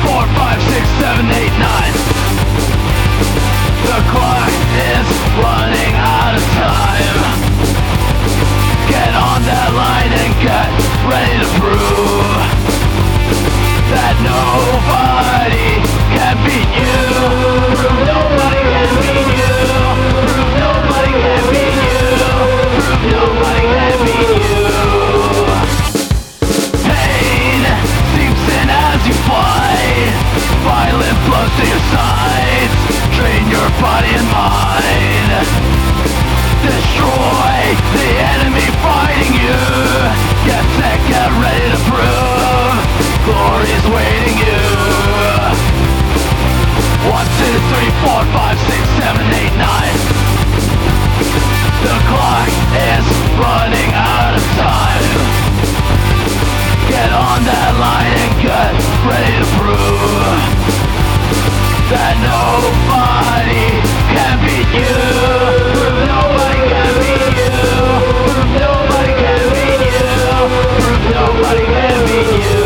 4, 5, 6, 7, 8, 9. The clock is running out of time. Get on that line and get ready to prove that nobody can beat you. Prove nobody can beat you. Prove nobody can beat you. Prove nobody can beat you. Pain seeps in as you fight. Violent blows to your sides. Drain your body and mind. Destroy the enemy fighting you. Get set, get ready to prove glory's waiting you. 1, 2, 3, 4, 5, 6, 7, 8, 9. The clock is running out of time. Get on that line and get ready to prove that nobody can beat you. Prove nobody can beat you. Prove nobody can beat you. Prove nobody can beat you.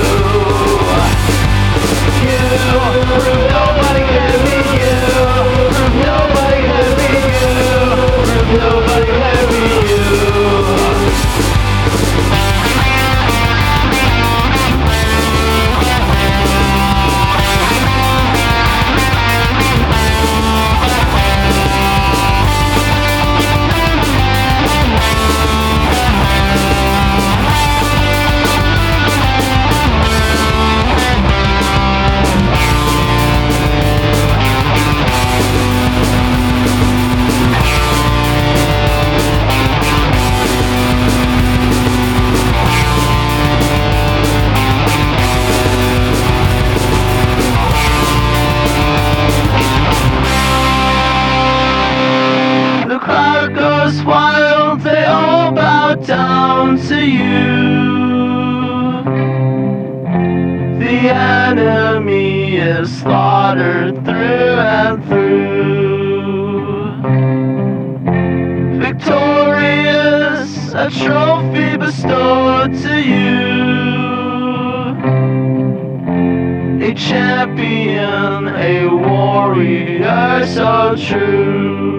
Prove nobody can beat you. Prove nobody can beat you. Prove nobody can beat you. Wild, they all bow down to you. The enemy is slaughtered through and through. Victorious, a trophy bestowed to you. A champion, a warrior so true.